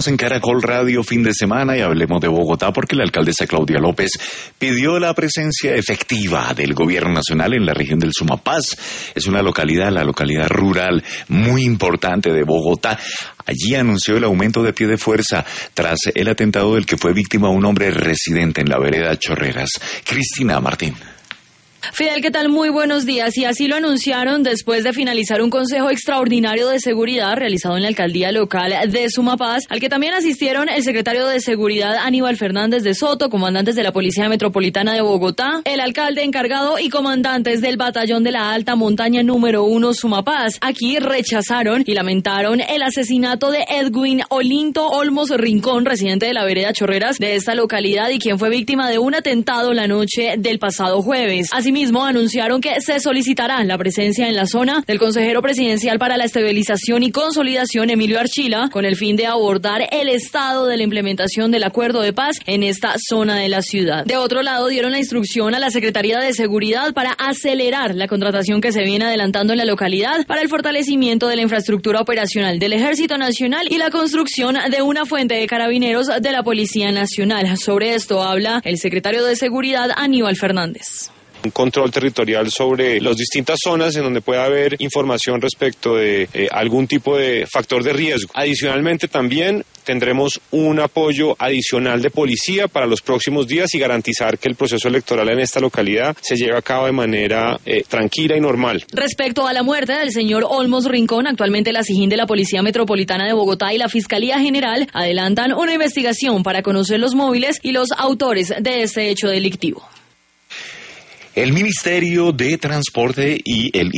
En Caracol Radio fin de semana y hablemos de Bogotá porque la alcaldesa Claudia López pidió la presencia efectiva del gobierno nacional en la región del Sumapaz. Es una localidad, la localidad rural muy importante de Bogotá. Allí anunció el aumento de pie de fuerza tras el atentado del que fue víctima un hombre residente en la vereda Chorreras. Cristina Martín. Fidel, ¿qué tal? Muy buenos días. Y así lo anunciaron después de finalizar un consejo extraordinario de seguridad realizado en la alcaldía local de Sumapaz, al que también asistieron el secretario de Seguridad Aníbal Fernández de Soto, comandantes de la Policía Metropolitana de Bogotá, el alcalde encargado y comandantes del batallón de la Alta Montaña número 1 Sumapaz. Aquí rechazaron y lamentaron el asesinato de Edwin Olinto Olmos Rincón, residente de la vereda Chorreras de esta localidad y quien fue víctima de un atentado la noche del pasado jueves. Asimismo, anunciaron que se solicitará la presencia en la zona del consejero presidencial para la estabilización y consolidación, Emilio Archila, con el fin de abordar el estado de la implementación del acuerdo de paz en esta zona de la ciudad. De otro lado, dieron la instrucción a la Secretaría de Seguridad para acelerar la contratación que se viene adelantando en la localidad para el fortalecimiento de la infraestructura operacional del Ejército Nacional y la construcción de una fuente de carabineros de la Policía Nacional. Sobre esto habla el secretario de Seguridad, Aníbal Fernández. Un control territorial sobre las distintas zonas en donde pueda haber información respecto de algún tipo de factor de riesgo. Adicionalmente también tendremos un apoyo adicional de policía para los próximos días y garantizar que el proceso electoral en esta localidad se lleve a cabo de manera tranquila y normal. Respecto a la muerte del señor Olmos Rincón, actualmente la SIJIN de la Policía Metropolitana de Bogotá y la Fiscalía General adelantan una investigación para conocer los móviles y los autores de este hecho delictivo. El Ministerio de Transporte y el